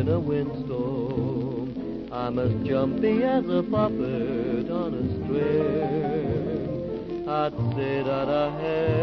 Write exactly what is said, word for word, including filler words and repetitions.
in a windstorm. I'm as jumpy as a puppet on a string. I'd say that I had